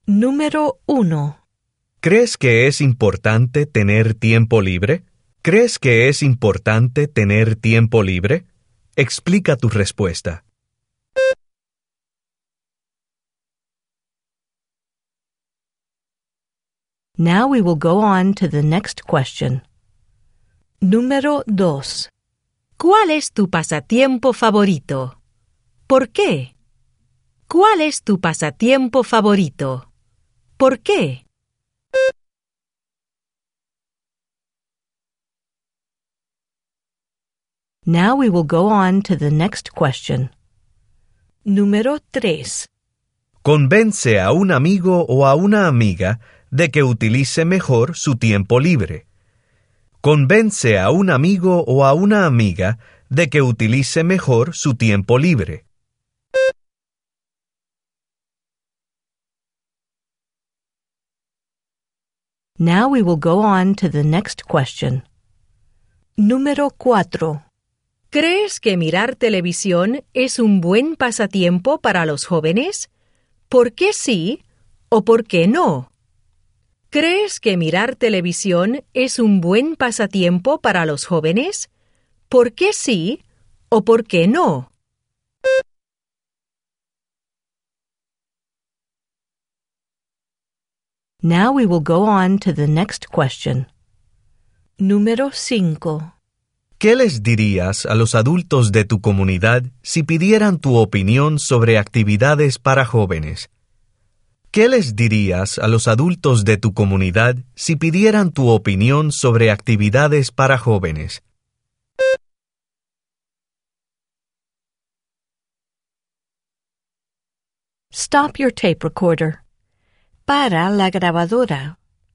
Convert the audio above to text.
Número 1. ¿Crees que es importante tener tiempo libre? ¿Crees que es importante tener tiempo libre? Explica tu respuesta. Now we will go on to the next question. Número 2. ¿Cuál es tu pasatiempo favorito? ¿Por qué? ¿Cuál es tu pasatiempo favorito? ¿Por qué? Now we will go on to the next question. Número 3. Convence a un amigo o a una amiga de que utilice mejor su tiempo libre. Convence a un amigo o a una amiga de que utilice mejor su tiempo libre. Now we will go on to the next question. Número 4. ¿Crees que mirar televisión es un buen pasatiempo para los jóvenes? ¿Por qué sí o por qué no? ¿Crees que mirar televisión es un buen pasatiempo para los jóvenes? ¿Por qué sí o por qué no? Now we will go on to the next question. Número 5. ¿Qué les dirías a los adultos de tu comunidad si pidieran tu opinión sobre actividades para jóvenes? ¿Qué les dirías a los adultos de tu comunidad si pidieran tu opinión sobre actividades para jóvenes? Stop your tape recorder. Para la grabadora.